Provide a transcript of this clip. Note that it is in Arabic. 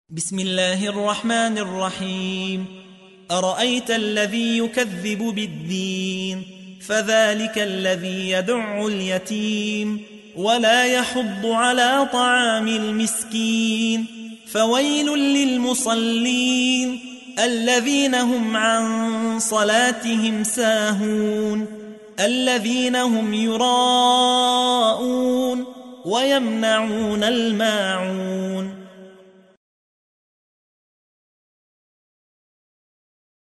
بسم الله الرحمن الرحيم. أرأيت الذي يكذب بالدين فذلك الذي يدع اليتيم ولا يحض على طعام المسكين فويل للمصلين الذين هم عن صلاتهم ساهون الذين هم يراءون ويمنعون الماعون